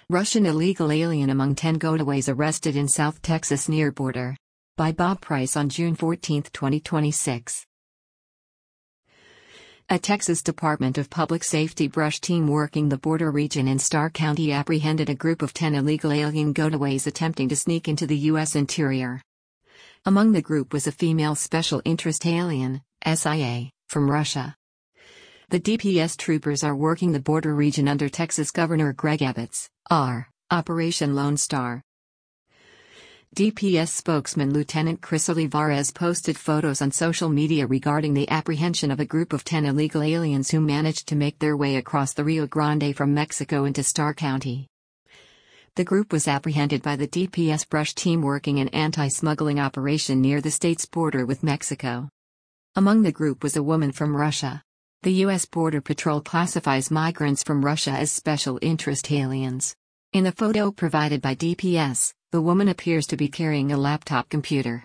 Russian illegal alien among 10 gotaways arrested in South Texas near border. By Bob Price on June 14, 2026. A Texas Department of Public Safety brush team working the border region in Starr County apprehended a group of 10 illegal alien gotaways attempting to sneak into the U.S. interior. Among the group was a female special interest alien, SIA, from Russia. The DPS troopers are working the border region under Texas Governor Greg Abbott's Operation Lone Star. DPS spokesman Lieutenant Chris Olivares posted photos on social media regarding the apprehension of a group of 10 illegal aliens who managed to make their way across the Rio Grande from Mexico into Starr County. The group was apprehended by the DPS brush team working an anti-smuggling operation near the state's border with Mexico. Among the group was a woman from Russia. The U.S. Border Patrol classifies migrants from Russia as special interest aliens. In the photo provided by DPS, the woman appears to be carrying a laptop computer.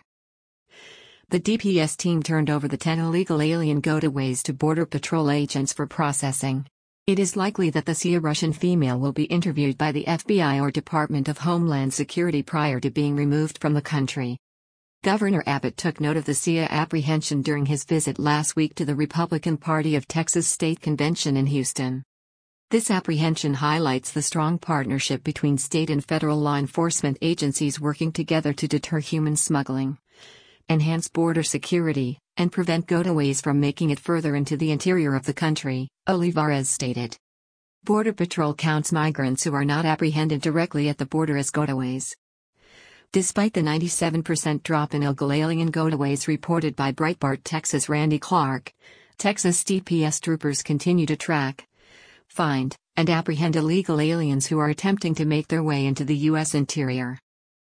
The DPS team turned over the 10 illegal alien gotaways to Border Patrol agents for processing. It is likely that the SIA Russian female will be interviewed by the FBI or Department of Homeland Security prior to being removed from the country. Governor Abbott took note of the SIA apprehension during his visit last week to the Republican Party of Texas State Convention in Houston. This apprehension highlights the strong partnership between state and federal law enforcement agencies working together to deter human smuggling, enhance border security, and prevent gotaways from making it further into the interior of the country, Olivares stated. Border Patrol counts migrants who are not apprehended directly at the border as gotaways. Despite the 97% drop in illegal alien gotaways reported by Breitbart Texas' Randy Clark, Texas DPS troopers continue to track, find, and apprehend illegal aliens who are attempting to make their way into the U.S. interior.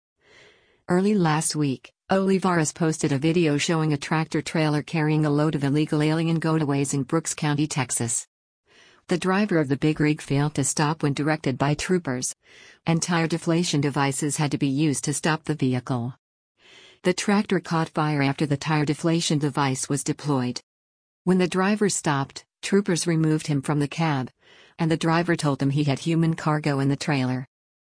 Early last week, Olivares posted a video showing a tractor-trailer carrying a load of illegal alien gotaways in Brooks County, Texas. The driver of the big rig failed to stop when directed by troopers, and tire deflation devices had to be used to stop the vehicle. The tractor caught fire after the tire deflation device was deployed. When the driver stopped, troopers removed him from the cab, and the driver told them he had human cargo in the trailer.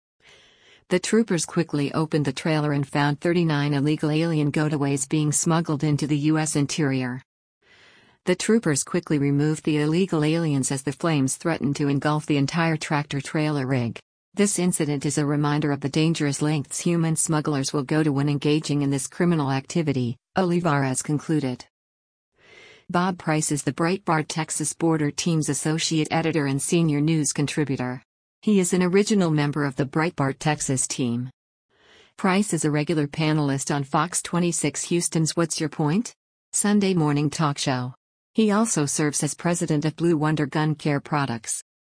The troopers quickly opened the trailer and found 39 illegal alien gotaways being smuggled into the U.S. interior. The troopers quickly removed the illegal aliens as the flames threatened to engulf the entire tractor-trailer rig. This incident is a reminder of the dangerous lengths human smugglers will go to when engaging in this criminal activity, Olivares concluded. Bob Price is the Breitbart Texas Border Team's associate editor and senior news contributor. He is an original member of the Breitbart Texas team. Price is a regular panelist on Fox 26 Houston's What's Your Point? Sunday morning talk show. He also serves as president of Blue Wonder Gun Care Products.